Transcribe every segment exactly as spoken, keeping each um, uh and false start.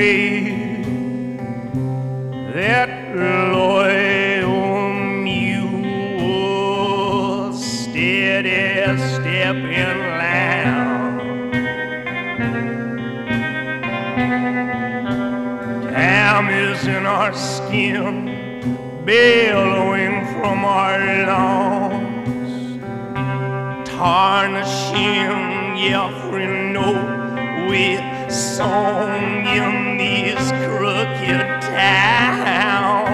way. That loyal mule, steady stepping lamb. Time is in our skin, billowing from our lungs, tarnishing every note with song in these crooked towns.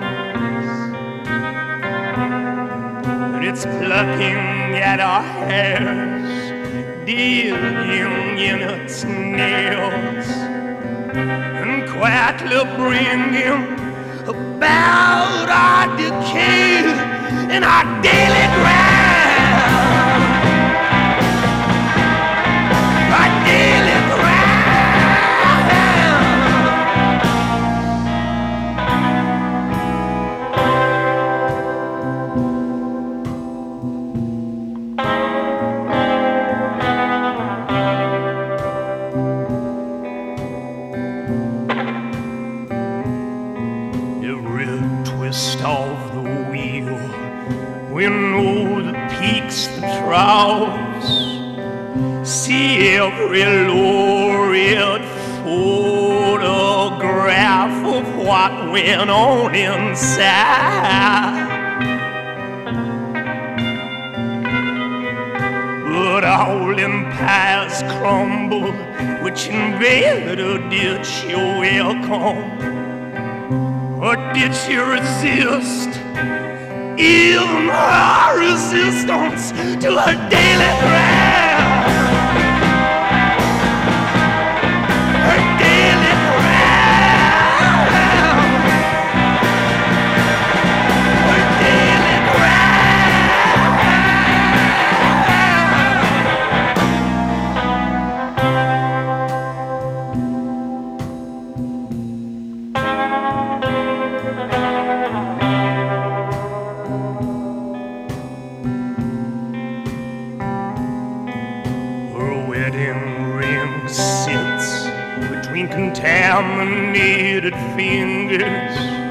But it's plucking at our hairs, digging in its nails, and quietly bringing about our decay and our daily grind. Our daily twist of the wheel, we know the peaks, the troughs, see every lurid photograph of what went on inside. But all empires crumble, which invader did she welcome? Or did she resist even her resistance to her daily grind? Her daily grind. Her daily ring sits between contaminated fingers.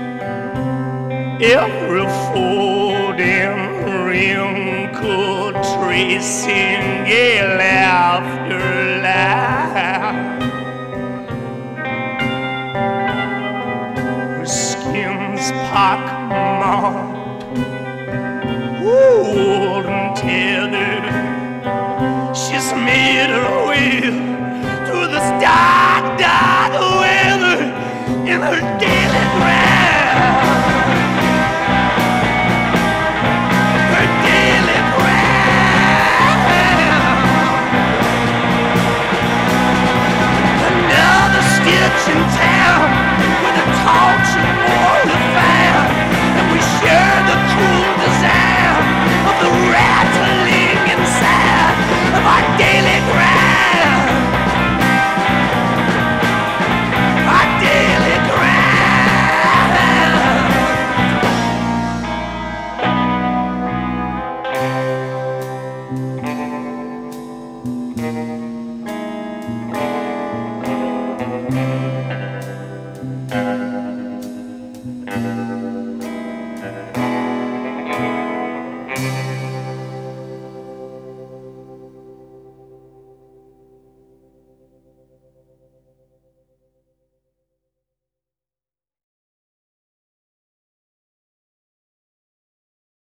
Every folding wrinkle tracing a laughter laugh. Her skin's pockmarked, old and tethered. She's made her way through this dark, dark weather in her daily grind. Her daily grind. Another stitch in town with a torch and more to find, and we share the cruel desire of the rattling inside of our daily grind. Our daily grind.